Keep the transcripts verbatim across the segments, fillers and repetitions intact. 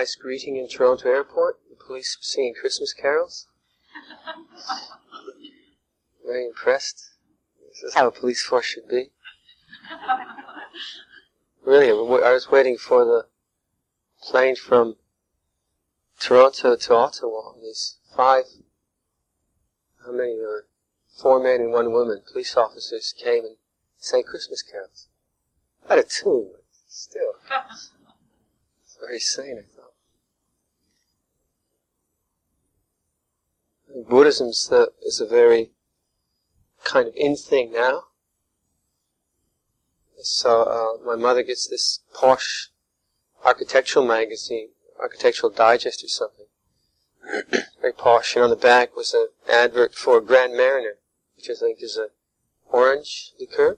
nice greeting in Toronto Airport. The police singing Christmas carols. Very impressed. This is how a police force should be. Really, I was waiting for the plane from Toronto to Ottawa. These five, how many there were? Four men and one woman, police officers, came and sang Christmas carols. Out of tune, but still. It's very sane, I thought. Buddhism is a, is a very kind of in thing now. So uh, my mother gets this posh architectural magazine, Architectural Digest or something. Very posh, and on the back was an advert for Grand Marnier, which I think is a orange liqueur.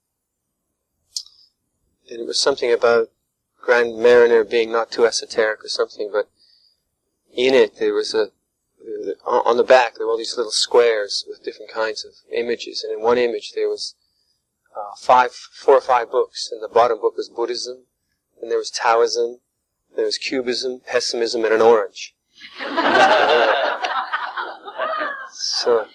And it was something about Grand Marnier being not too esoteric or something, but in it there was a, on the back there were all these little squares with different kinds of images, and in one image there was uh, five, four or five books, and the bottom book was Buddhism, and there was Taoism, there was Cubism, Pessimism, and an orange. So,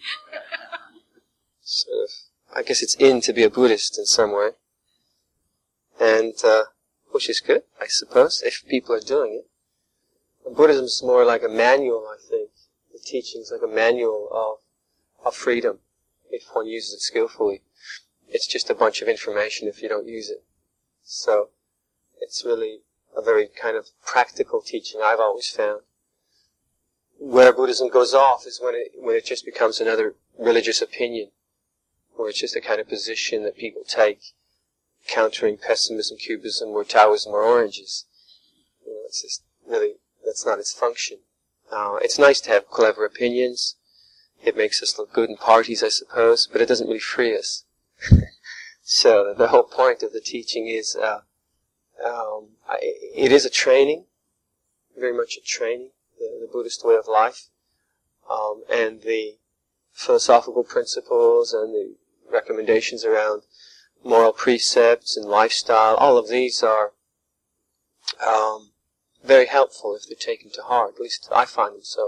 sort of, I guess it's in to be a Buddhist in some way. And, uh, which is good, I suppose, if people are doing it. Buddhism is more like a manual, I think. The teaching is like a manual of, of freedom, if one uses it skillfully. It's just a bunch of information if you don't use it. So, it's really a very kind of practical teaching I've always found. Where Buddhism goes off is when it, when it just becomes another religious opinion, where it's just a kind of position that people take, countering pessimism, cubism, or Taoism, or oranges. You know, it's just really, that's not its function. Uh, it's nice to have clever opinions. It makes us look good in parties, I suppose, but it doesn't really free us. So the whole point of the teaching is, uh, um, it is a training, very much a training, the, the Buddhist way of life, um, and the philosophical principles and the recommendations around moral precepts and lifestyle, all of these are um, very helpful if they're taken to heart. At least I find them so.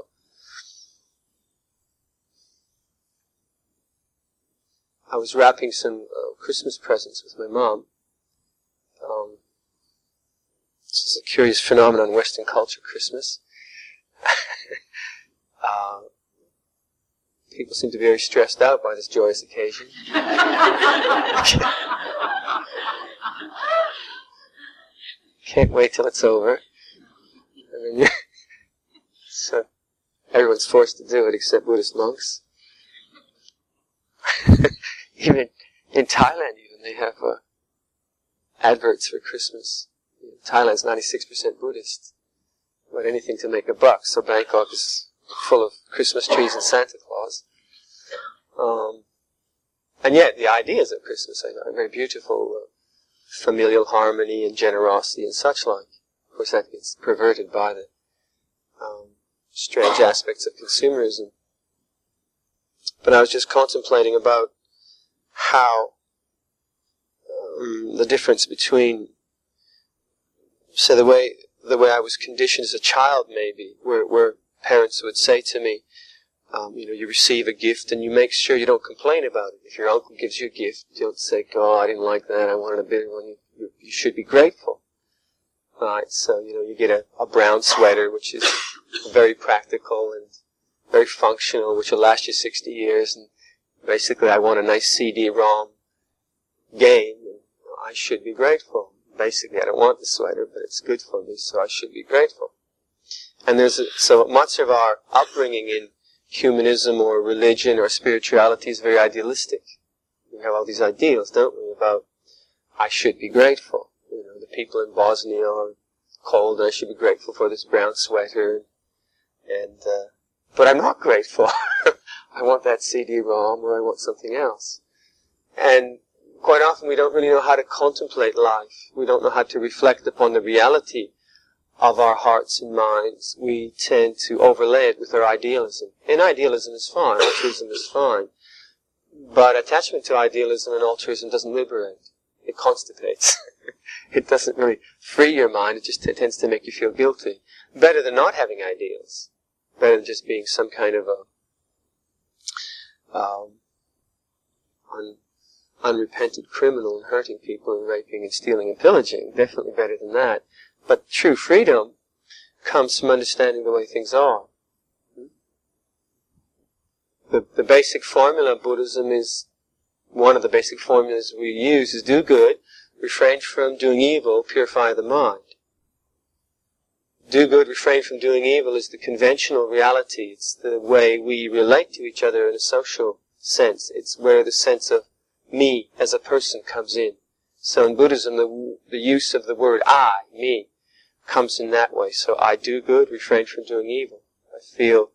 I was wrapping some uh, Christmas presents with my mom. Um, this is a curious phenomenon in Western culture, Christmas. uh, people seem to be very stressed out by this joyous occasion. Can't wait till it's over. And then so everyone's forced to do it except Buddhist monks. Even in Thailand, even they have uh, adverts for Christmas. You know, Thailand's ninety-six percent Buddhist, but anything to make a buck. So Bangkok is full of Christmas trees and Santa Claus. Um, and yet the ideas of Christmas are, are very beautiful, uh, familial harmony and generosity and such like. Of course, that gets perverted by the um, strange aspects of consumerism. But I was just contemplating about how um, the difference between, say, the way the way I was conditioned as a child, maybe, where where parents would say to me, um, you know, you receive a gift and you make sure you don't complain about it. If your uncle gives you a gift, you don't say, "Oh, I didn't like that. I wanted a bigger one." You, you, you should be grateful. Right? So, you know, you get a, a brown sweater, which is very practical and very functional, which will last you sixty years, and basically I want a nice C D ROM game, and I should be grateful. Basically, I don't want the sweater, but it's good for me, so I should be grateful. And there's a, so much of our upbringing in humanism or religion or spirituality is very idealistic. We have all these ideals, don't we, about I should be grateful. You know, the people in Bosnia are cold, and I should be grateful for this brown sweater, and uh, but I'm not grateful. I want that C D ROM, or I want something else. And quite often we don't really know how to contemplate life. We don't know how to reflect upon the reality of our hearts and minds. We tend to overlay it with our idealism. And idealism is fine, altruism is fine. But attachment to idealism and altruism doesn't liberate. It constipates. It doesn't really free your mind, it just t- tends to make you feel guilty. Better than not having ideals. Better than just being some kind of a um, un, unrepentant criminal and hurting people and raping and stealing and pillaging. Definitely better than that. But true freedom comes from understanding the way things are. The, the basic formula of Buddhism is, one of the basic formulas we use is do good, refrain from doing evil, purify the mind. Do good, refrain from doing evil is the conventional reality. It's the way we relate to each other in a social sense. It's where the sense of me as a person comes in. So in Buddhism, the, the use of the word I, me, comes in that way. So I do good, refrain from doing evil. I feel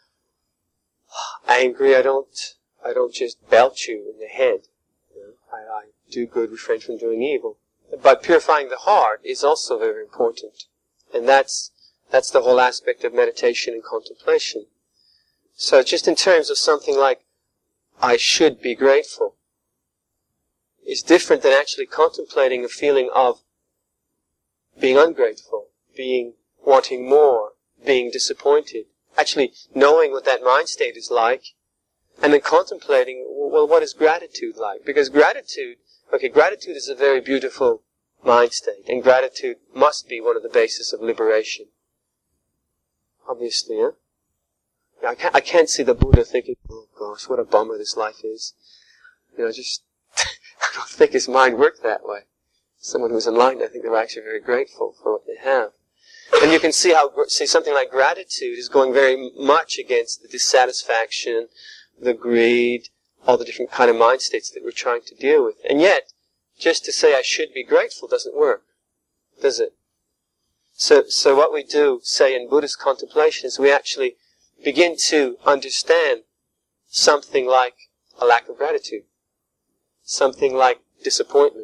angry, I don't, I don't just belch you in the head. You know, I, I do good, refrain from doing evil. But purifying the heart is also very important. And that's, that's the whole aspect of meditation and contemplation. So just in terms of something like, I should be grateful, is different than actually contemplating a feeling of being ungrateful, being wanting more, being disappointed. Actually knowing what that mind state is like, and then contemplating, well, what is gratitude like? Because gratitude, okay, gratitude is a very beautiful mind state, and gratitude must be one of the bases of liberation. Obviously, huh? I can't, I can't see the Buddha thinking, oh gosh, what a bummer this life is. You know, just, I don't think his mind worked that way. Someone who's enlightened, I think they're actually very grateful for what they have. And you can see how, see, something like gratitude is going very much against the dissatisfaction, the greed, all the different kind of mind states that we're trying to deal with. And yet, just to say I should be grateful doesn't work, does it? So, so what we do, say in Buddhist contemplation, is we actually begin to understand something like a lack of gratitude, something like disappointment.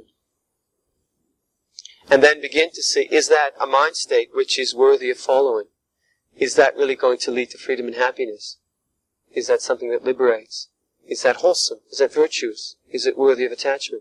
And then begin to see, is that a mind state which is worthy of following? Is that really going to lead to freedom and happiness? Is that something that liberates? Is that wholesome? Is that virtuous? Is it worthy of attachment?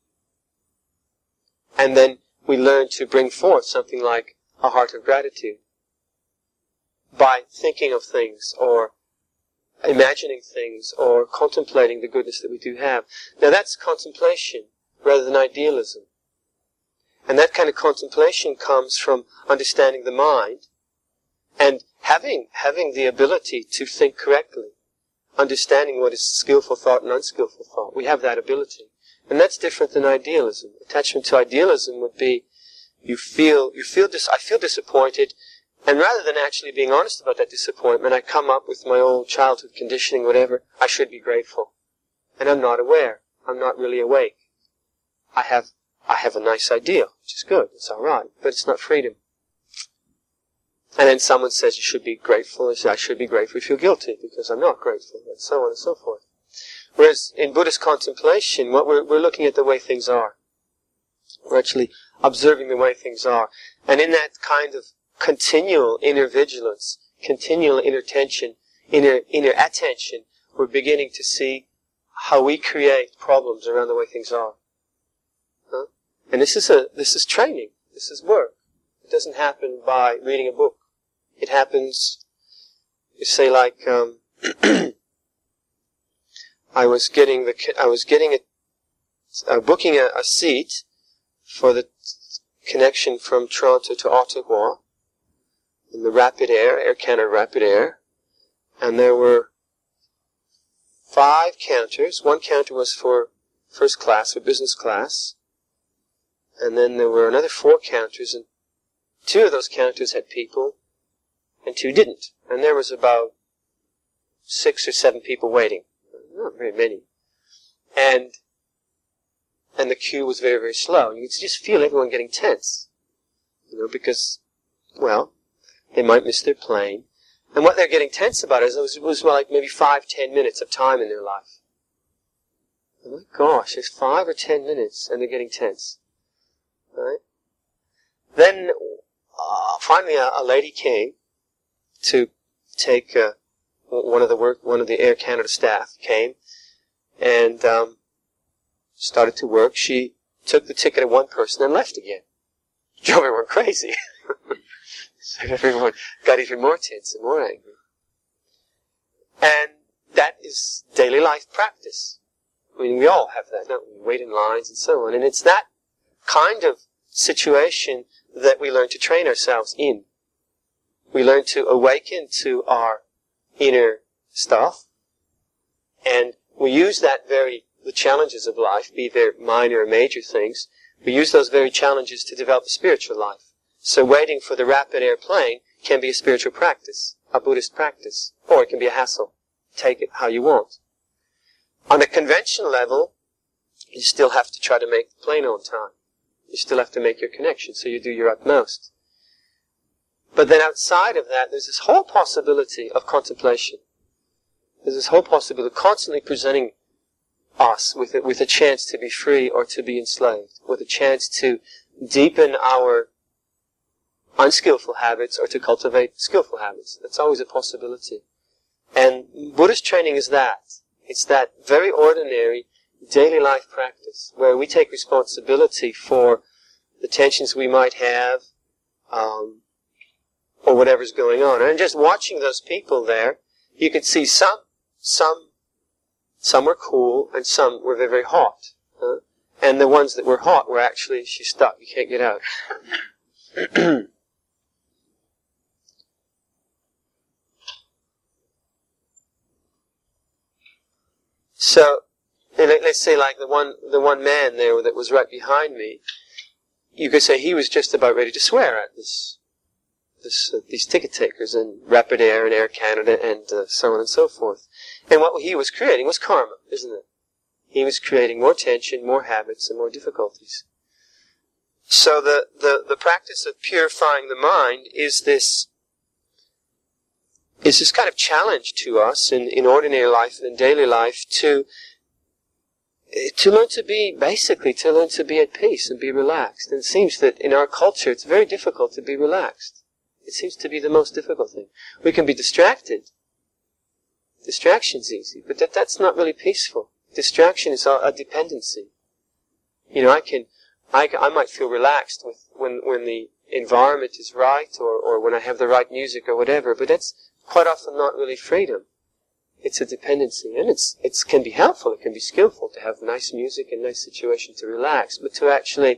And then we learn to bring forth something like a heart of gratitude by thinking of things or imagining things or contemplating the goodness that we do have. Now that's contemplation rather than idealism. And that kind of contemplation comes from understanding the mind and having having the ability to think correctly, understanding what is skillful thought and unskillful thought. We have that ability. And that's different than idealism. Attachment to idealism would be you feel you feel dis- I feel disappointed, and rather than actually being honest about that disappointment, I come up with my old childhood conditioning, whatever, I should be grateful. And I'm not aware. I'm not really awake. I have I have a nice idea, which is good, it's alright, but it's not freedom. And then someone says you should be grateful, I say I should be grateful, you feel guilty because I'm not grateful, and so on and so forth. Whereas in Buddhist contemplation, what we're, we're looking at the way things are. We're actually observing the way things are. And in that kind of continual inner vigilance, continual inner tension, inner, inner attention, we're beginning to see how we create problems around the way things are. Huh? And this is a this is training. This is work. It doesn't happen by reading a book. It happens, you say, like um, I was getting the I was getting a uh, booking a, a seat for the connection from Toronto to Ottawa in the Rapid Air, Air Canada Rapid Air, and there were five counters. One counter was for first class or business class. And then there were another four counters, and two of those counters had people, and two didn't. And there was about six or seven people waiting. Not very many. And and the queue was very, very slow. You could just feel everyone getting tense. You know, because, well, they might miss their plane. And what they're getting tense about is it was, it was like maybe five, ten minutes of time in their life. Oh my gosh, it's five or ten minutes, and they're getting tense. Right? Then, uh, finally, a, a lady came to take uh, one of the work. One of the Air Canada staff came and um, started to work. She took the ticket of one person and left again. Drove everyone crazy. So everyone got even more tense and more angry. And that is daily life practice. I mean, we all have that, don't we? Wait in lines and so on. And it's that kind of situation that we learn to train ourselves in. We learn to awaken to our inner stuff, and we use that very, the challenges of life, be they minor or major things, we use those very challenges to develop a spiritual life. So waiting for the rapid airplane can be a spiritual practice, a Buddhist practice, or it can be a hassle. Take it how you want. On a conventional level, you still have to try to make the plane on time. You still have to make your connection, so you do your utmost. But then outside of that, there's this whole possibility of contemplation. There's this whole possibility of constantly presenting us with a, with a chance to be free or to be enslaved, with a chance to deepen our unskillful habits or to cultivate skillful habits. That's always a possibility. And Buddhist training is that. It's that very ordinary daily life practice where we take responsibility for the tensions we might have, um, or whatever's going on. And just watching those people there, you could see some, some, some were cool and some were very, very hot. Huh? And the ones that were hot were actually, she's stuck, you can't get out. So, let's say like the one, the one man there that was right behind me, you could say he was just about ready to swear at this, this, uh, these ticket takers and Rapid Air and Air Canada and uh, so on and so forth. And what he was creating was karma, isn't it? He was creating more tension, more habits, and more difficulties. So the, the, the practice of purifying the mind is this, is this kind of challenge to us in, in ordinary life and in daily life to, to learn to be, basically, to learn to be at peace and be relaxed. And it seems that in our culture it's very difficult to be relaxed. It seems to be the most difficult thing. We can be distracted. Distraction's easy, but that, that's not really peaceful. Distraction is a, a dependency. You know, I can, I, I might feel relaxed with when, when the environment is right or, or when I have the right music or whatever, but that's quite often not really freedom. It's a dependency, and it's it can be helpful, it can be skillful to have nice music and nice situation to relax, but to actually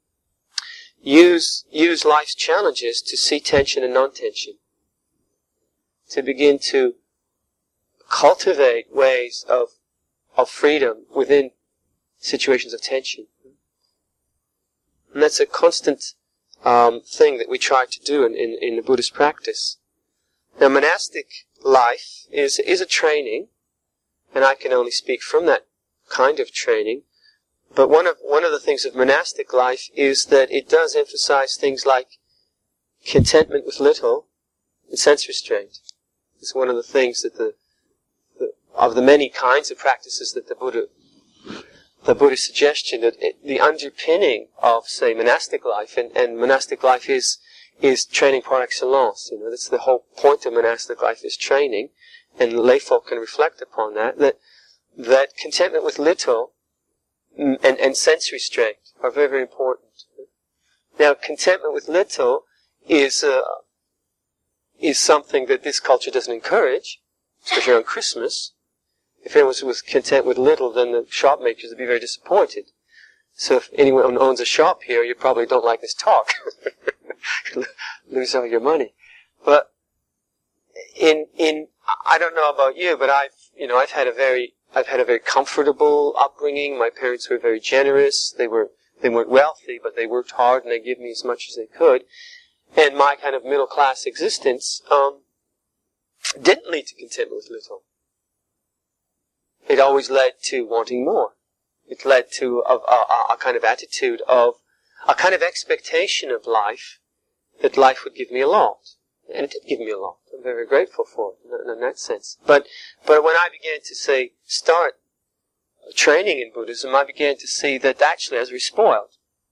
use use life's challenges to see tension and non-tension, to begin to cultivate ways of of freedom within situations of tension. And that's a constant um, thing that we try to do in, in, in the Buddhist practice. Now, monastic life is is a training, and I can only speak from that kind of training. But one of one of the things of monastic life is that it does emphasize things like contentment with little and sense restraint. It's one of the things that the, the of the many kinds of practices that the Buddha the Buddhist suggestion that it, the underpinning of, say, monastic life, and, and monastic life is is training par excellence. You know, that's the whole point of monastic life, is training, and layfolk can reflect upon that, that, that contentment with little and, and sense restraint are very, very important. Now, contentment with little is, uh, is something that this culture doesn't encourage, especially on Christmas. If anyone was content with little, then the shop makers would be very disappointed. So if anyone owns a shop here, you probably don't like this talk. Lose all your money. But in in I don't know about you, but I've you know I've had a very I've had a very comfortable upbringing. My parents were very generous. They were they weren't wealthy, but they worked hard and they gave me as much as they could. And my kind of middle class existence um, didn't lead to contentment with little. It always led to wanting more. It led to a, a, a kind of attitude of a kind of expectation of life, that life would give me a lot. And it did give me a lot. I'm very grateful for it in, in that sense. But, but when I began to, say, start training in Buddhism, I began to see that actually I was very spoiled.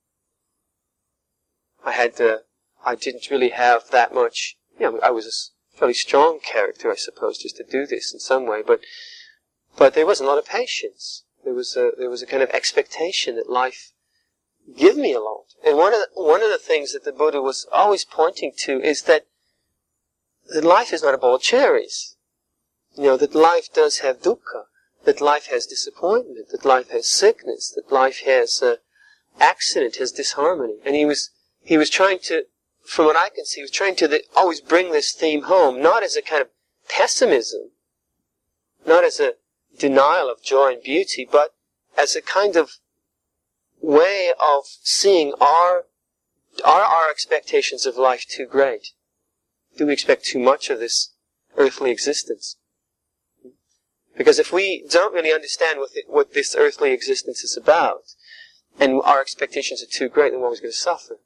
I had to, I didn't really have that much, you know, I was a fairly strong character, I suppose, just to do this in some way, but, but there wasn't a lot of patience. There was a, there was a kind of expectation that life give me a lot. And one of the, one of the things that the Buddha was always pointing to is that that life is not a bowl of cherries. You know, that life does have dukkha, that life has disappointment, that life has sickness, that life has uh, accident, has disharmony. And he was he was trying to, from what I can see, he was trying to the, always bring this theme home, not as a kind of pessimism, not as a denial of joy and beauty, but as a kind of way of seeing our, are our expectations of life too great? Do we expect too much of this earthly existence? Because if we don't really understand what, it, what this earthly existence is about, and our expectations are too great, then we're always going to suffer.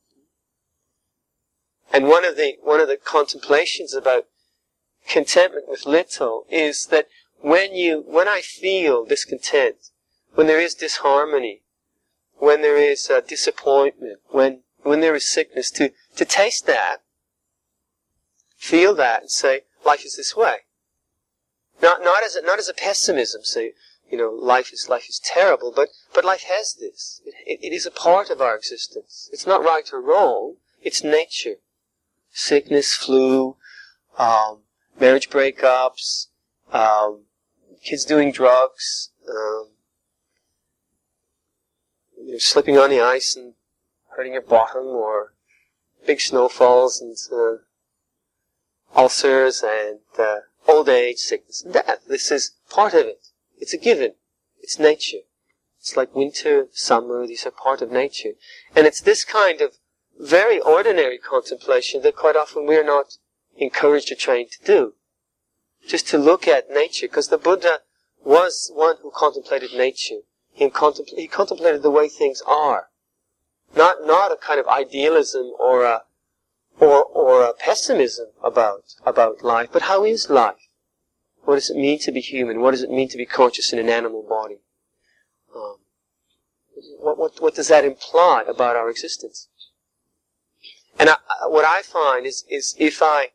And one of the one of the contemplations about contentment with little is that when you when I feel discontent, when there is disharmony, when there is uh, disappointment, when when there is sickness, to to taste that, feel that, and say, life is this way. Not not as a, not as a pessimism, say, you know, life is life is terrible, but but life has this. It, it, it is a part of our existence. It's not right or wrong. It's nature. Sickness, flu, um, marriage breakups, um, kids doing drugs, um, you're slipping on the ice and hurting your bottom, or big snowfalls and uh, ulcers and uh, old age, sickness and death. This is part of it. It's a given. It's nature. It's like winter, summer. These are part of nature. And it's this kind of very ordinary contemplation that quite often we're not encouraged or trained to do. Just to look at nature, because the Buddha was one who contemplated nature. He, contempl- he contemplated the way things are. Not not a kind of idealism or a or or a pessimism about about life, but how is life? What does it mean to be human? What does it mean to be conscious in an animal body? Um, what what what does that imply about our existence? And I, what I find is, is if I,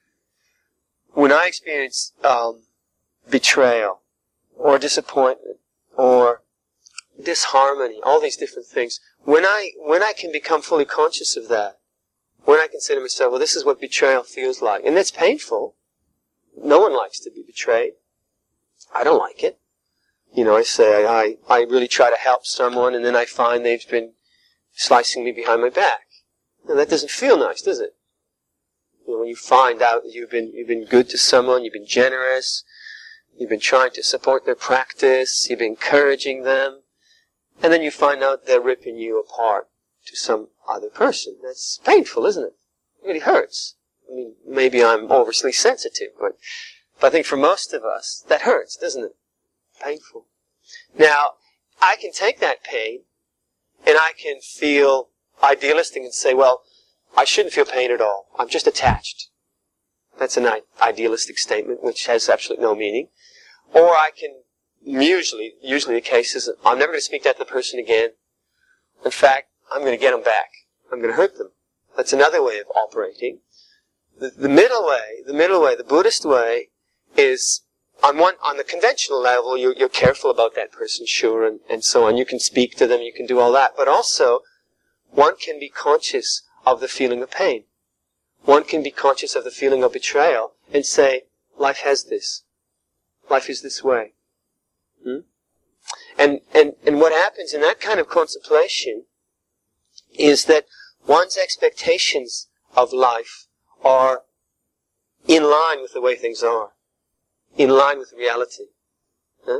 when I experience um, betrayal, or disappointment, or disharmony, all these different things, when I when I can become fully conscious of that, when I can say to myself, well, this is what betrayal feels like, and that's painful. No one likes to be betrayed. I don't like it. You know, I say I I really try to help someone, and then I find they've been slicing me behind my back. And that doesn't feel nice, does it? You know, when you find out that you've been you've been good to someone, you've been generous, you've been trying to support their practice, you've been encouraging them, and then you find out they're ripping you apart to some other person. That's painful, isn't it? It really hurts. I mean, maybe I'm overly sensitive, but, but I think for most of us, that hurts, doesn't it? Painful. Now, I can take that pain, and I can feel idealistic and say, well, I shouldn't feel pain at all. I'm just attached. That's an idealistic statement, which has absolutely no meaning. Or I can, usually, usually the case is, I'm never going to speak to that person again. In fact, I'm going to get them back. I'm going to hurt them. That's another way of operating. The, the middle way, the middle way, the Buddhist way, is on one, on the conventional level, you're, you're careful about that person, sure, and, and so on. You can speak to them, you can do all that. But also, one can be conscious of the feeling of pain. One can be conscious of the feeling of betrayal and say, life has this. Life is this way. Hmm? And, and, and what happens in that kind of contemplation is that one's expectations of life are in line with the way things are. In line with reality. Huh?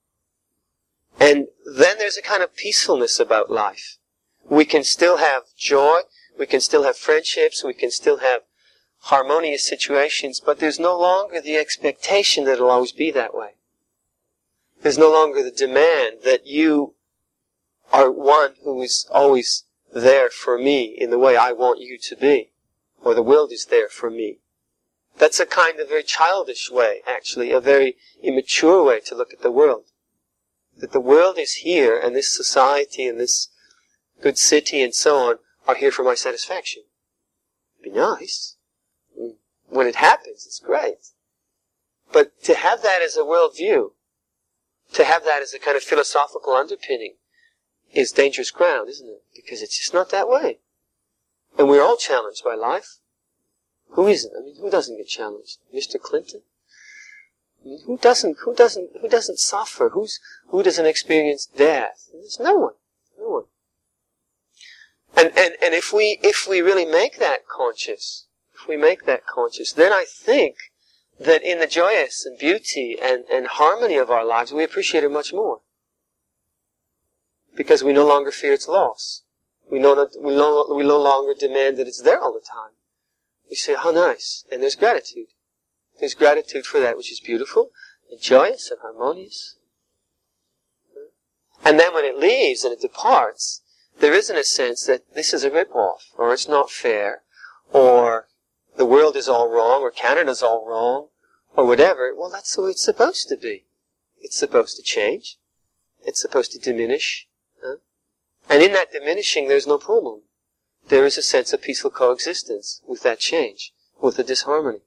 And then there's a kind of peacefulness about life. We can still have joy, we can still have friendships, we can still have harmonious situations, but there's no longer the expectation that it'll always be that way. There's no longer the demand that you are one who is always there for me in the way I want you to be, or the world is there for me. That's a kind of very childish way, actually, a very immature way to look at the world. That the world is here, and this society and this good city and so on are here for my satisfaction. It'd be nice. When it happens, it's great. But to have that as a worldview, to have that as a kind of philosophical underpinning, is dangerous ground, isn't it? Because it's just not that way. And we're all challenged by life. Who isn't? I mean, who doesn't get challenged? Mister Clinton? I mean, who doesn't, who doesn't, who doesn't suffer? Who's, who doesn't experience death? There's no one. No one. And, and, and if we, if we really make that conscious, if we make that conscious, then I think that in the joyous and beauty and, and harmony of our lives, we appreciate it much more. Because we no longer fear its loss. We no, we no, we no longer demand that it's there all the time. We say, how nice. And there's gratitude. There's gratitude for that which is beautiful and joyous and harmonious. And then when it leaves and it departs, there isn't a sense that this is a rip-off, or it's not fair, or the world is all wrong, or Canada's all wrong, or whatever. Well, that's the way it's supposed to be. It's supposed to change. It's supposed to diminish. Huh? And in that diminishing, there's no problem. There is a sense of peaceful coexistence with that change, with the disharmony.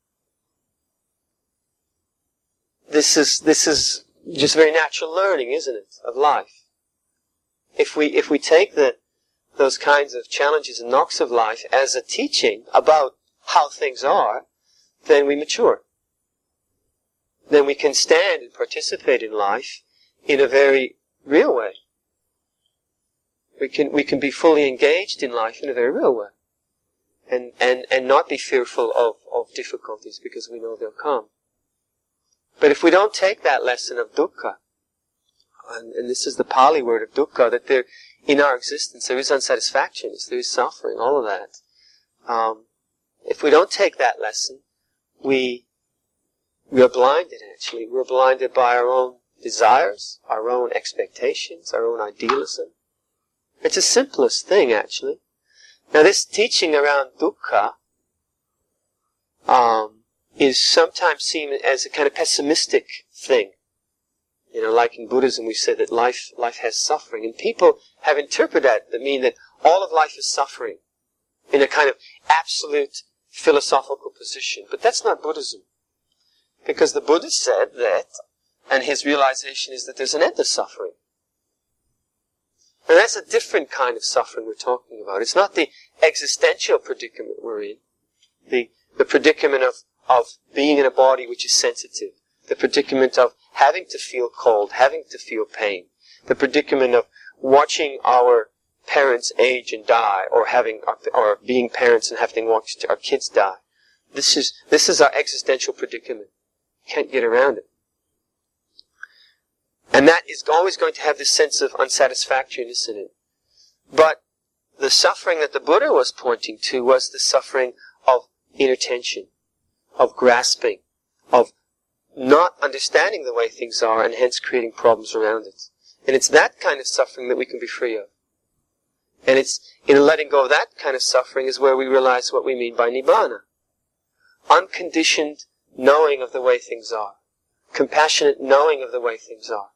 This is, this is just very natural learning, isn't it, of life? If we, if we take the, those kinds of challenges and knocks of life as a teaching about how things are, then we mature. Then we can stand and participate in life in a very real way. We can, we can be fully engaged in life in a very real way. And, and, and not be fearful of, of difficulties because we know they'll come. But if we don't take that lesson of dukkha, and, and this is the Pali word of dukkha, that there, in our existence, there is unsatisfaction, there is suffering, all of that. Um, if we don't take that lesson, we, we are blinded actually. We're blinded by our own desires, our own expectations, our own idealism. It's the simplest thing actually. Now this teaching around dukkha, um, is sometimes seen as a kind of pessimistic thing. You know, like in Buddhism we say that life, life has suffering. And people have interpreted that to mean that all of life is suffering in a kind of absolute philosophical position. But that's not Buddhism. Because the Buddha said that, and his realization is that there's an end to suffering. And that's a different kind of suffering we're talking about. It's not the existential predicament we're in. The, the predicament of of being in a body which is sensitive, the predicament of having to feel cold, having to feel pain, the predicament of watching our parents age and die, or having or being parents and having to watch our kids die. This is this is our existential predicament. Can't get around it. And that is always going to have this sense of unsatisfactoriness in it. But the suffering that the Buddha was pointing to was the suffering of inner tension, of grasping, of not understanding the way things are and hence creating problems around it. And it's that kind of suffering that we can be free of. And it's in letting go of that kind of suffering is where we realize what we mean by nibbana. Unconditioned knowing of the way things are. Compassionate knowing of the way things are.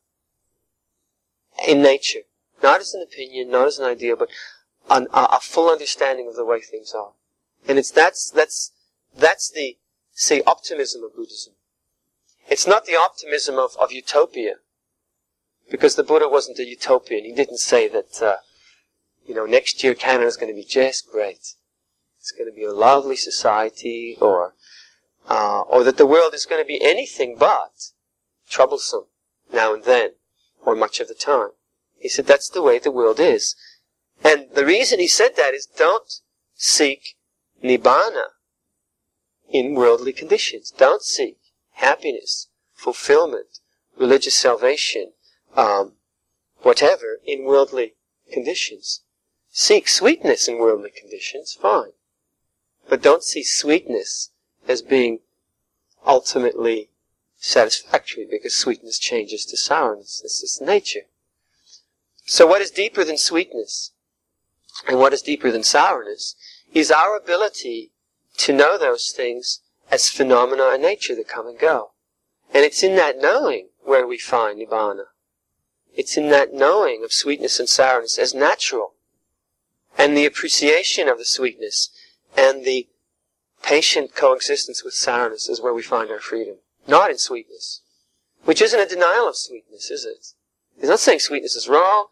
In nature. Not as an opinion, not as an idea, but an, a, a full understanding of the way things are. And it's that's that's that's the say optimism of Buddhism. It's not the optimism of, of utopia, because the Buddha wasn't a utopian. He didn't say that, uh, you know, next year Canada's going to be just great. It's going to be a lovely society, or uh, or that the world is going to be anything but troublesome now and then, or much of the time. He said that's the way the world is. And the reason he said that is don't seek nibbana in worldly conditions. Don't seek happiness, fulfillment, religious salvation, um, whatever, in worldly conditions. Seek sweetness in worldly conditions, fine. But don't see sweetness as being ultimately satisfactory, because sweetness changes to sourness. This is nature. So what is deeper than sweetness, and what is deeper than sourness, is our ability to know those things as phenomena in nature that come and go. And it's in that knowing where we find nibbana. It's in that knowing of sweetness and sourness as natural, and the appreciation of the sweetness, and the patient coexistence with sourness is where we find our freedom. Not in sweetness. Which isn't a denial of sweetness, is it? He's not saying sweetness is wrong,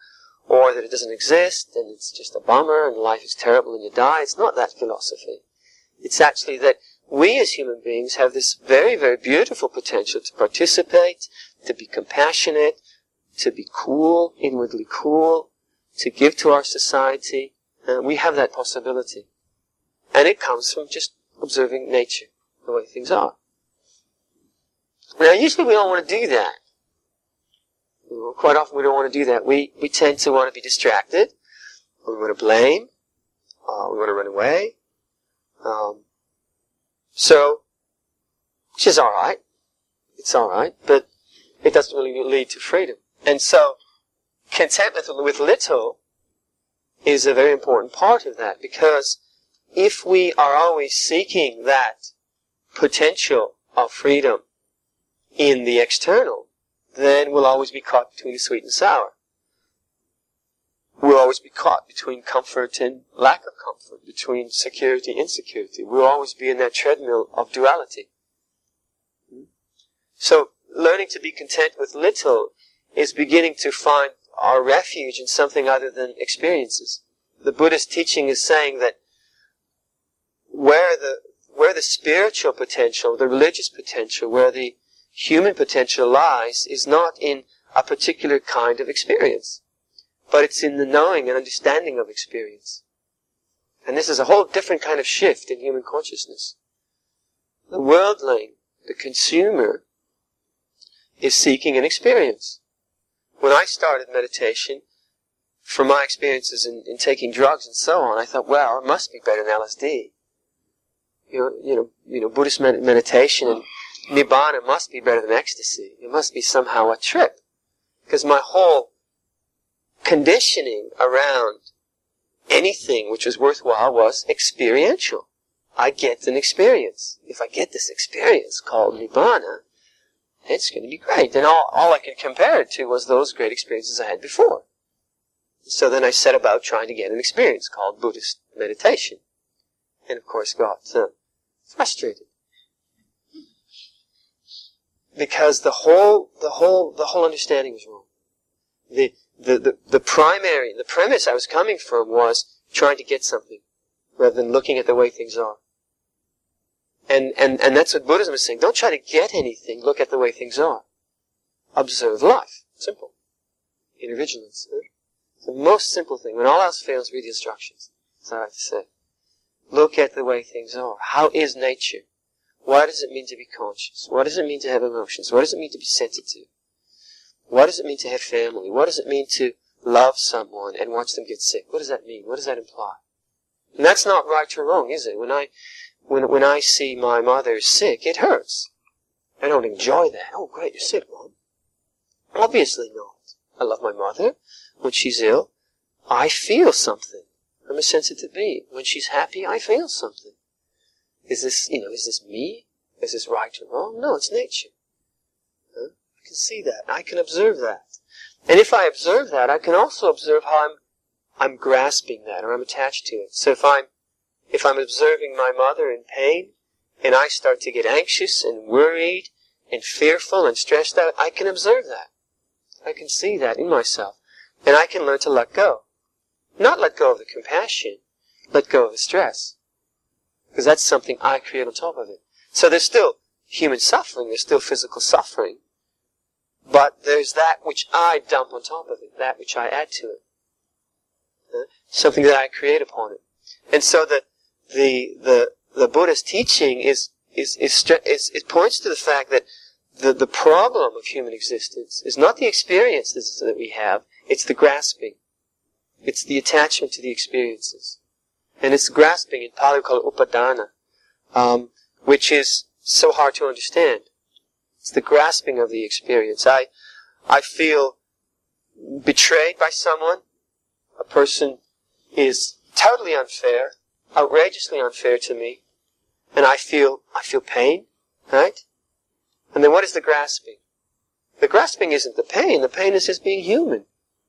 or that it doesn't exist, and it's just a bummer, and life is terrible, and you die. It's not that philosophy. It's actually that we as human beings have this very, very beautiful potential to participate, to be compassionate, to be cool, inwardly cool, to give to our society. Uh, we have that possibility. And it comes from just observing nature, the way things are. Now, usually we don't want to do that. Well, quite often we don't want to do that. We, we tend to want to be distracted, or we want to blame, uh, we want to run away. Um, so, which is alright. It's alright, but it doesn't really lead to freedom. And so, contentment with little is a very important part of that, because if we are always seeking that potential of freedom in the external, then we'll always be caught between the sweet and sour. We'll always be caught between comfort and lack of comfort, between security and insecurity. We'll always be in that treadmill of duality. So, learning to be content with little is beginning to find our refuge in something other than experiences. The Buddhist teaching is saying that where the where the spiritual potential, the religious potential, where the human potential lies is not in a particular kind of experience, but it's in the knowing and understanding of experience. And this is a whole different kind of shift in human consciousness. The worldling, the consumer, is seeking an experience. When I started meditation, from my experiences in, in taking drugs and so on, I thought, well, it must be better than L S D. You know, you know, you know, Buddhist med- meditation and Nibbana must be better than ecstasy. It must be somehow a trip. Because my whole conditioning around anything which was worthwhile was experiential. I get an experience. If I get this experience called Nibbana, it's going to be great. And all, all I could compare it to was those great experiences I had before. So then I set about trying to get an experience called Buddhist meditation. And of course got uh, frustrated. Because the whole, the whole, the whole understanding was wrong. The, the, the, the primary, the premise I was coming from was trying to get something, rather than looking at the way things are. And, and, and that's what Buddhism is saying. Don't try to get anything, look at the way things are. Observe life. Simple. Inner vigilance. Huh? It's the most simple thing. When all else fails, read the instructions. That's all I have to say. Look at the way things are. How is nature? What does it mean to be conscious? What does it mean to have emotions? What does it mean to be sensitive? What does it mean to have family? What does it mean to love someone and watch them get sick? What does that mean? What does that imply? And that's not right or wrong, is it? When I, when, when I see my mother sick, it hurts. I don't enjoy that. Oh, great, you're sick, Mom. Obviously not. I love my mother. When she's ill, I feel something. I'm a sensitive being. When she's happy, I feel something. Is this, you know, is this me? Is this right or wrong? No, it's nature. Huh? I can see that. I can observe that. And if I observe that, I can also observe how I'm, I'm grasping that, or I'm attached to it. So if I'm, if I'm observing my mother in pain, and I start to get anxious and worried and fearful and stressed out, I can observe that. I can see that in myself. And I can learn to let go. Not let go of the compassion, let go of the stress. Because that's something I create on top of it. So there's still human suffering, there's still physical suffering, but there's that which I dump on top of it, that which I add to it. Uh, something that I create upon it. And so the, the, the, the Buddhist teaching is, is, is, is, it points to the fact that the, the problem of human existence is not the experiences that we have, it's the grasping. It's the attachment to the experiences. And it's grasping, in Pali we call it upadana, um, which is so hard to understand. It's the grasping of the experience. I, I feel betrayed by someone. A person is totally unfair, outrageously unfair to me, and I feel, I feel pain, right? And then what is the grasping? The grasping isn't the pain. The pain is just being human.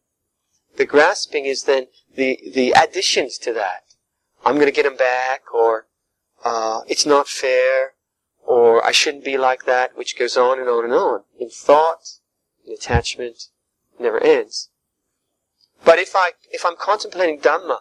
The grasping is then the, the additions to that. I'm going to get him back, or uh, it's not fair, or I shouldn't be like that, which goes on and on and on. In thought, in attachment, never ends. But if I, if I'm contemplating Dhamma,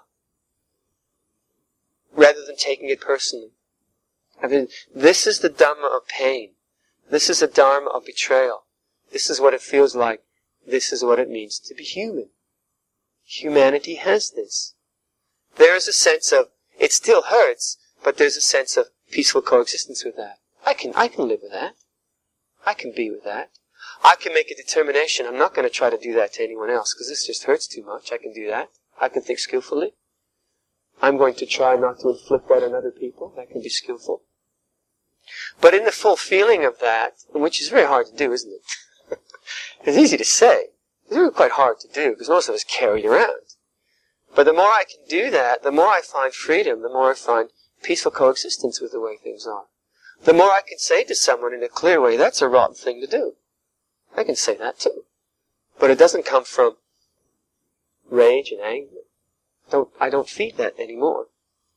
rather than taking it personally, I mean, this is the Dhamma of pain. This is the Dharma of betrayal. This is what it feels like. This is what it means to be human. Humanity has this. There is a sense of, it still hurts, but there's a sense of peaceful coexistence with that. I can, I can live with that. I can be with that. I can make a determination. I'm not going to try to do that to anyone else, because this just hurts too much. I can do that. I can think skillfully. I'm going to try not to inflict that on other people. That can be skillful. But in the full feeling of that, which is very hard to do, isn't it? It's easy to say. It's really quite hard to do, because most of us carry it around. But the more I can do that, the more I find freedom, the more I find peaceful coexistence with the way things are. The more I can say to someone in a clear way, that's a rotten thing to do. I can say that too. But it doesn't come from rage and anger. Don't, I don't feed that anymore.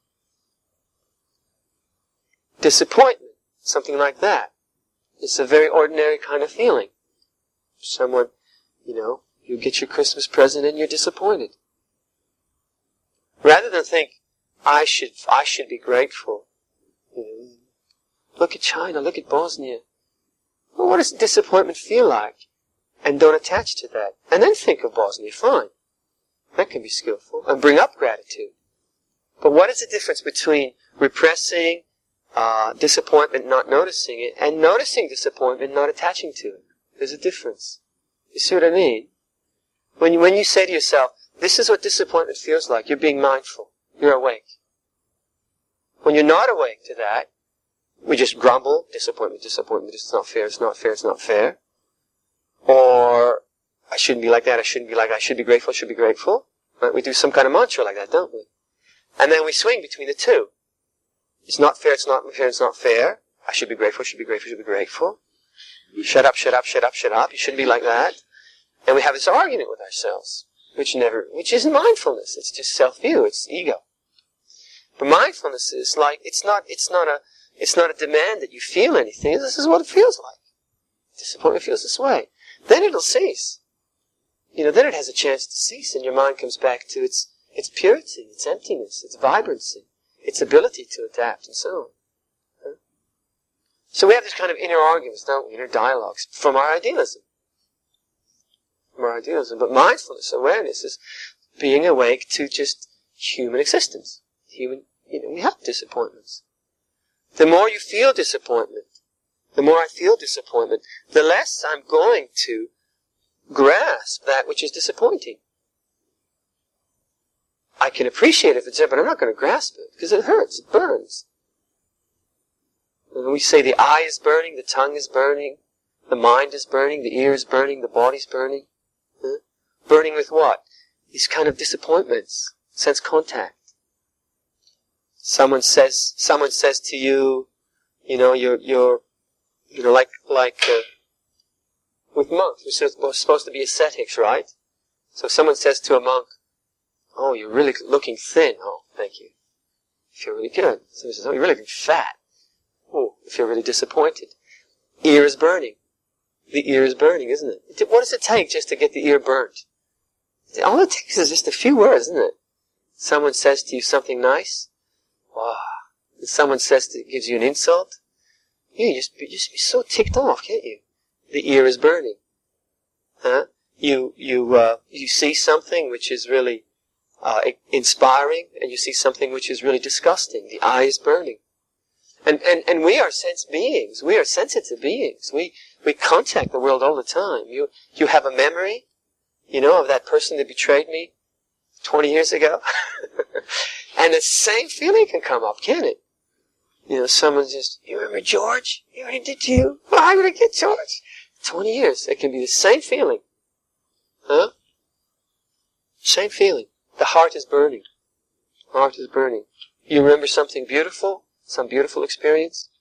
Disappointment, something like that. It's a very ordinary kind of feeling. Someone, you know, you get your Christmas present and you're disappointed. Rather than think, I should, I should be grateful. You know, look at China, look at Bosnia. Well, what does disappointment feel like? And don't attach to that. And then think of Bosnia, fine. That can be skillful. And bring up gratitude. But what is the difference between repressing uh, disappointment, not noticing it, and noticing disappointment, not attaching to it? There's a difference. You see what I mean? When you, when you say to yourself, this is what disappointment feels like, you're being mindful. You're awake. When you're not awake to that, we just grumble, disappointment, disappointment, it's not fair, it's not fair, it's not fair. Or, I shouldn't be like that, I shouldn't be like that, I should be grateful, I should be grateful. Right? We do some kind of mantra like that, don't we? And then we swing between the two. It's not fair, it's not fair, it's not fair. I should be grateful, should be grateful, should be grateful. Shut up, shut up, shut up, shut up. You shouldn't be like that. And we have this argument with ourselves, which never, which isn't mindfulness. It's just self-view. It's ego. But mindfulness is like, it's not, it's not a, it's not a demand that you feel anything. This is what it feels like. Disappointment feels this way. Then it'll cease. You know, then it has a chance to cease, and your mind comes back to its, its purity, its emptiness, its vibrancy, its ability to adapt, and so on. Huh? So we have this kind of inner arguments, don't we? Inner dialogues from our idealism. From our idealism. But mindfulness, awareness, is being awake to just human existence. Human, you know, we have disappointments. The more you feel disappointment, the more I feel disappointment, the less I'm going to grasp that which is disappointing. I can appreciate it if it's there, but I'm not going to grasp it, because it hurts, it burns. And we say the eye is burning, the tongue is burning, the mind is burning, the ear is burning, the body's burning. Huh? Burning with what? These kind of disappointments, sense contact. Someone says, someone says to you, you know, you're, you're, you know, like, like, uh, with monks, we're supposed to be ascetics, right? So if someone says to a monk, oh, you're really looking thin. Oh, thank you. You feel really good. Someone says, oh, you're really looking fat. Oh, you feel really disappointed. Ear is burning. The ear is burning, isn't it? What does it take just to get the ear burnt? All it takes is just a few words, isn't it? Someone says to you something nice. Wow. And someone says to, gives you an insult. You just be, just be so ticked off, can't you? The ear is burning. Huh? You, you, uh, you see something which is really, uh, inspiring, and you see something which is really disgusting. The eye is burning. And, and, and we are sense beings. We are sensitive beings. We, we contact the world all the time. You, you have a memory, you know, of that person that betrayed me twenty years ago. And the same feeling can come up, can't it? You know, someone just, you remember George? You know what he did to you? Well, how did I get George? twenty years. It can be the same feeling. Huh? Same feeling. The heart is burning. Heart is burning. You remember something beautiful? Some beautiful experience?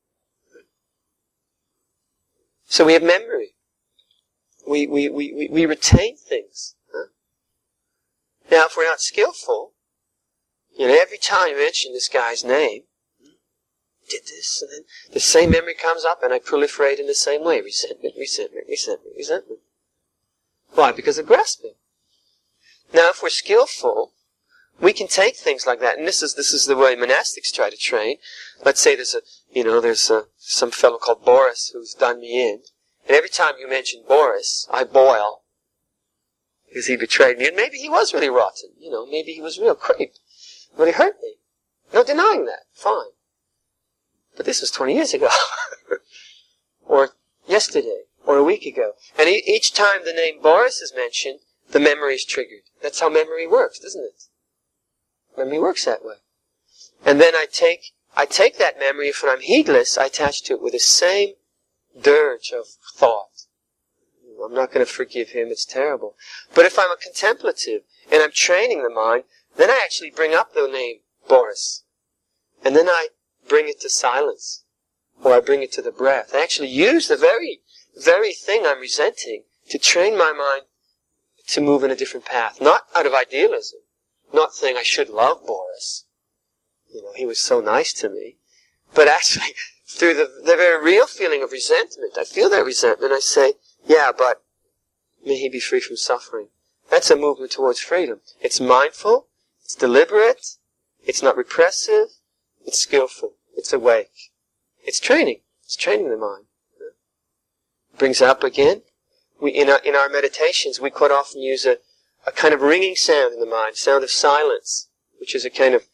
So we have memory. We, we, we, we, we retain things. Huh? Now, if we're not skillful, you know, every time you mention this guy's name, did this, and then the same memory comes up, and I proliferate in the same way. Resentment, resentment, resentment, resentment. Why? Because of grasping. Now, if we're skillful, we can take things like that, and this is this is the way monastics try to train. Let's say there's a, you know, there's a, some fellow called Boris who's done me in, and every time you mention Boris, I boil, because he betrayed me, and maybe he was really rotten, you know, maybe he was a real creep, but he hurt me. No denying that, fine. But this was twenty years ago, or yesterday, or a week ago, and e- each time the name Boris is mentioned, the memory is triggered. That's how memory works, doesn't it? Memory works that way. And then I take I take that memory, if I'm heedless, I attach to it with the same dirge of thought. I'm not going to forgive him, it's terrible. But if I'm a contemplative, and I'm training the mind, then I actually bring up the name Boris. And then I bring it to silence. Or I bring it to the breath. I actually use the very, very thing I'm resenting to train my mind to move in a different path. Not out of idealism. Not saying I should love Boris. You know, he was so nice to me. But actually, through the, the very real feeling of resentment, I feel that resentment, I say, yeah, but may he be free from suffering. That's a movement towards freedom. It's mindful, it's deliberate, it's not repressive, it's skillful, it's awake. It's training. It's training the mind. Brings up again. We, in our, in our meditations, we quite often use a a kind of ringing sound in the mind, sound of silence, which is a kind of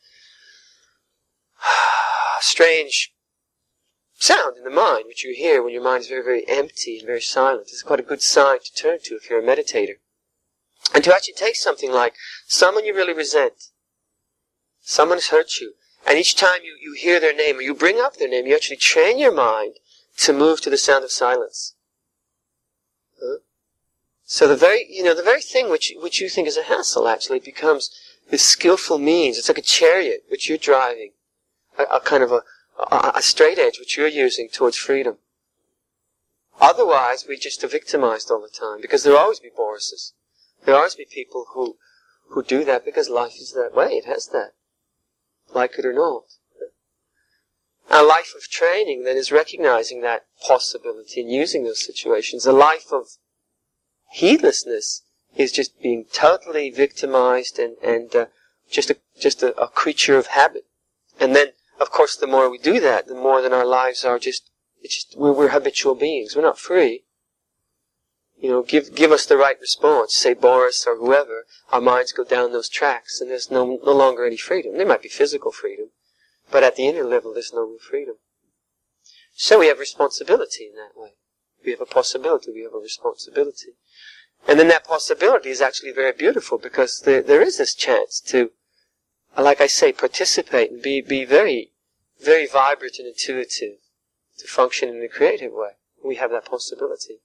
strange sound in the mind, which you hear when your mind is very, very empty and very silent. It's quite a good sign to turn to if you're a meditator. And to actually take something like someone you really resent, someone has hurt you, and each time you, you hear their name or you bring up their name, you actually train your mind to move to the sound of silence. Huh? So the very, you know, the very thing which which you think is a hassle actually becomes this skillful means. It's like a chariot which you're driving, a, a kind of a, a, a straight edge which you're using towards freedom. Otherwise, we just are victimized all the time, because there'll always be Borises. There'll always be people who who do that because life is that way. It has that, like it or not. A life of training then is recognizing that possibility and using those situations. A life of heedlessness is just being totally victimized and, and uh, just a just a, a creature of habit. And then, of course, the more we do that, the more that our lives are just, it's just we're, we're habitual beings. We're not free. You know, give give us the right response, say Boris or whoever, our minds go down those tracks, and there's no no longer any freedom. There might be physical freedom, but at the inner level, there's no real freedom. So we have responsibility in that way. We have a possibility, we have a responsibility. And then that possibility is actually very beautiful, because there, there is this chance to, like I say, participate and be, be very, very vibrant and intuitive, to function in a creative way. We have that possibility.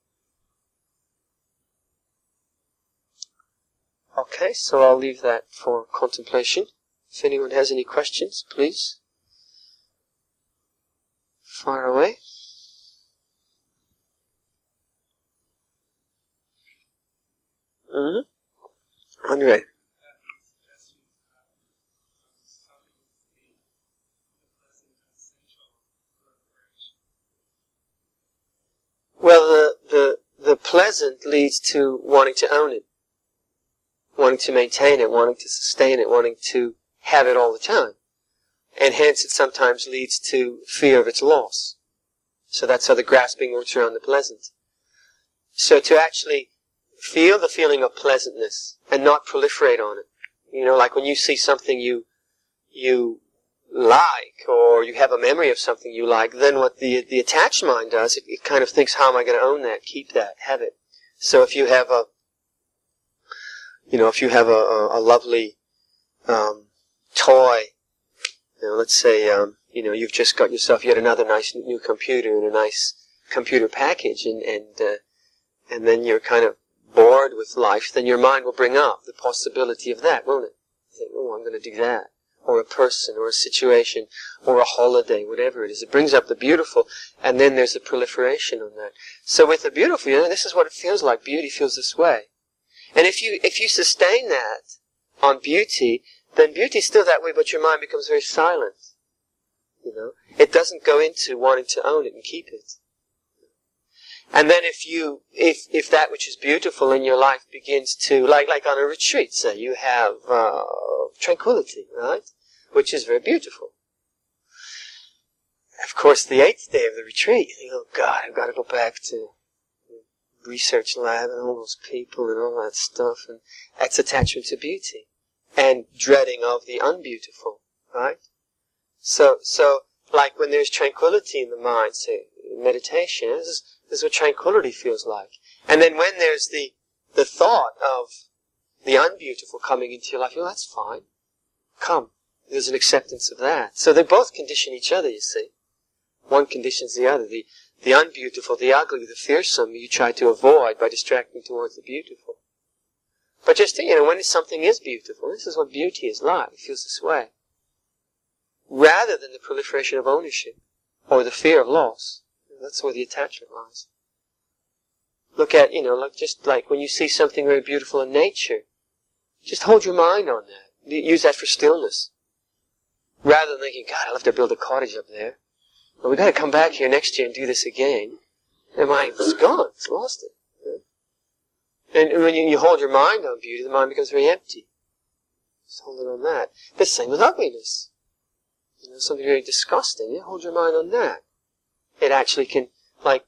Okay, so I'll leave that for contemplation. If anyone has any questions, please fire away. Mm-hmm. Andre. Well, the, the, the pleasant leads to wanting to own it, wanting to maintain it, wanting to sustain it, wanting to have it all the time. And hence it sometimes leads to fear of its loss. So that's how the grasping works around the pleasant. So to actually feel the feeling of pleasantness and not proliferate on it. You know, like when you see something you you like, or you have a memory of something you like, then what the the attached mind does, it, it kind of thinks, how am I going to own that, keep that, have it. So if you have a, you know, if you have a, a, a lovely um, toy, you know, let's say, um, you know, you've just got yourself yet another nice new computer and a nice computer package, and and uh, and then you're kind of bored with life, then your mind will bring up the possibility of that, won't it? Think, oh, I'm going to do that. Or a person, or a situation, or a holiday, whatever it is. It brings up the beautiful, and then there's a proliferation on that. So with the beautiful, you know, this is what it feels like. Beauty feels this way. And if you if you sustain that on beauty, then beauty is still that way, but your mind becomes very silent. You know, it doesn't go into wanting to own it and keep it. And then if you, if, if that which is beautiful in your life begins to, like, like on a retreat, say, you have, uh, tranquility, right? Which is very beautiful. Of course, the eighth day of the retreat, you think, oh God, I've got to go back to the research lab and all those people and all that stuff, and that's attachment to beauty. And dreading of the unbeautiful, right? So, so, like when there's tranquility in the mind, say, meditation, this is, this is what tranquility feels like. And then when there's the, the thought of the unbeautiful coming into your life, well, that's fine. Come. There's an acceptance of that. So they both condition each other, you see. One conditions the other. The, the unbeautiful, the ugly, the fearsome, you try to avoid by distracting towards the beautiful. But just, you know, when something is beautiful, this is what beauty is like. It feels this way. Rather than the proliferation of ownership or the fear of loss. That's where the attachment lies. Look at, you know, like just like when you see something very beautiful in nature, just hold your mind on that. Use that for stillness. Rather than thinking, God, I'll have to build a cottage up there. Well, we've got to come back here next year and do this again. The mind is gone. It's lost it. And when you, you hold your mind on beauty, the mind becomes very empty. Just hold it on that. The same with ugliness. You know, something very disgusting. You hold your mind on that. It actually can, like,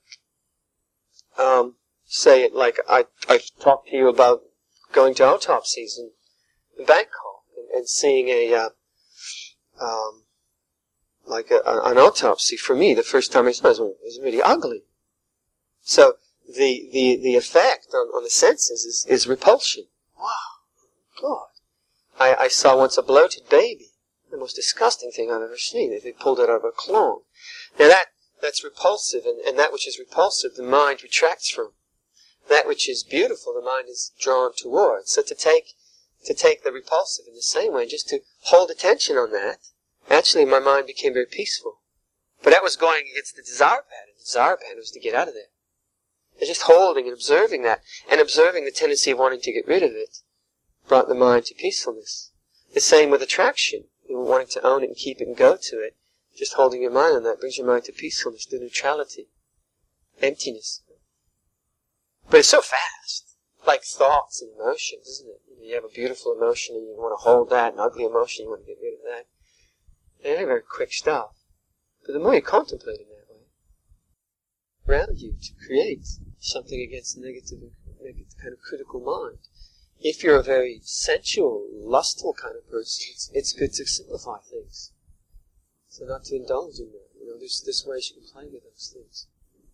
um, say it like I, I've talked to you about going to autopsies in, in Bangkok and, and seeing a, uh, um, like a, an autopsy. For me, the first time I saw it, it was really ugly. So, the, the, the effect on, on the senses is, is repulsion. Wow. God. I, I saw once a bloated baby. The most disgusting thing I've ever seen. They pulled it out of a clone. Now that, that's repulsive, and, and that which is repulsive, the mind retracts from. That which is beautiful, the mind is drawn towards. So to take, to take the repulsive in the same way, just to hold attention on that, actually my mind became very peaceful. But that was going against the desire pattern. The desire pattern was to get out of there. And just holding and observing that, and observing the tendency of wanting to get rid of it, brought the mind to peacefulness. The same with attraction. You know, wanting to own it and keep it and go to it. Just holding your mind on that brings your mind to peacefulness, to neutrality, emptiness. But it's so fast. Like thoughts and emotions, isn't it? You know, you have a beautiful emotion and you want to hold that, an ugly emotion, you want to get rid of that. They're very quick stuff. But the more you contemplate in that way, around you to create something against negative, negative kind of critical mind. If you're a very sensual, lustful kind of person, it's, it's good to simplify things. So not to indulge in that. You know, there's this way you can play with those things.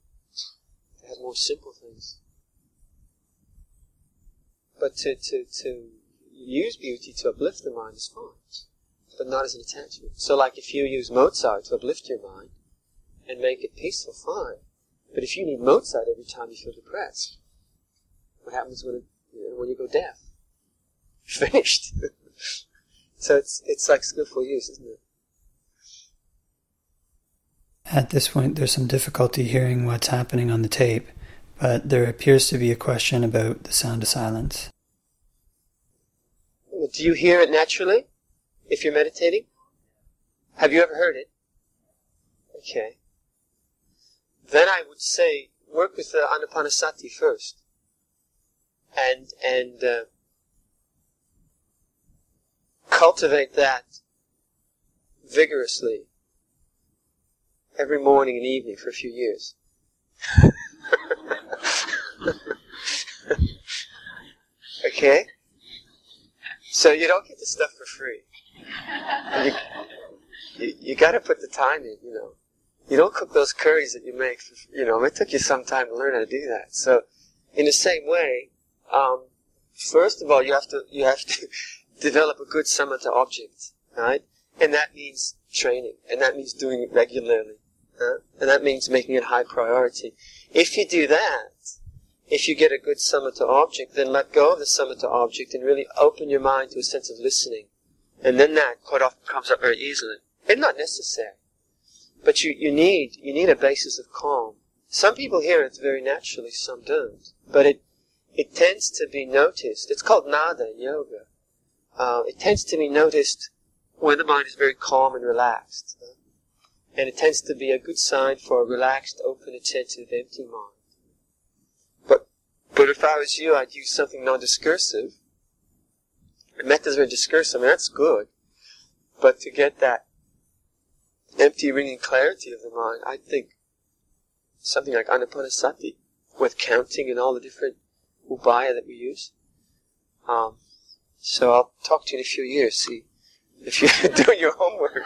To have more simple things. But to, to, to use beauty to uplift the mind is fine. But not as an attachment. So like if you use Mozart to uplift your mind and make it peaceful, fine. But if you need Mozart every time you feel depressed, what happens when, it, you know, when you go deaf? You're finished. So it's it's like skillful use, isn't it? At this point, there's some difficulty hearing what's happening on the tape, but there appears to be a question about the sound of silence. Well, do you hear it naturally if you're meditating? Have you ever heard it? Okay. Then I would say, work with the Anapanasati first. And, and, uh, cultivate that vigorously every morning and evening for a few years. Okay? So you don't get the stuff for free. You, you, you gotta put the time in, you know. You don't cook those curries that you make, for, you know, it took you some time to learn how to do that. So, in the same way, um, first of all, you have to, you have to develop a good samatha object, right? And that means training, and that means doing it regularly, huh? And that means making it high priority. If you do that, if you get a good samatha object, then let go of the samatha object and really open your mind to a sense of listening. And then that quite often comes up very easily. It's not necessary. But you, you need, you need a basis of calm. Some people hear it very naturally, some don't. But it, it tends to be noticed. It's called nada in yoga. Uh, it tends to be noticed when the mind is very calm and relaxed. Uh, and it tends to be a good sign for a relaxed, open, attentive, empty mind. But if I was you, I'd use something non-discursive. Metta is very discursive, and that's good. But to get that empty, ringing clarity of the mind, I think something like Anapanasati, with counting and all the different ubaya that we use. Um, so I'll talk to you in a few years, see if you're doing your homework.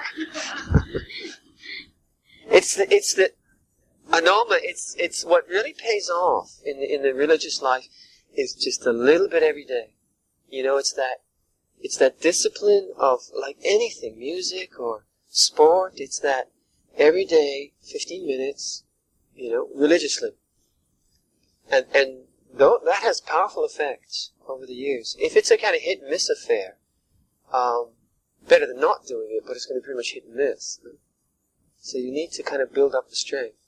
it's the, it's the, Anoma, it's, it's what really pays off in the, in the religious life is just a little bit every day. You know, it's that, it's that discipline of, like anything, music or sport, it's that every day, fifteen minutes, you know, religiously. And, and though that has powerful effects over the years. If it's a kind of hit and miss affair, um, better than not doing it, but it's going to be pretty much hit and miss. So you need to kind of build up the strength.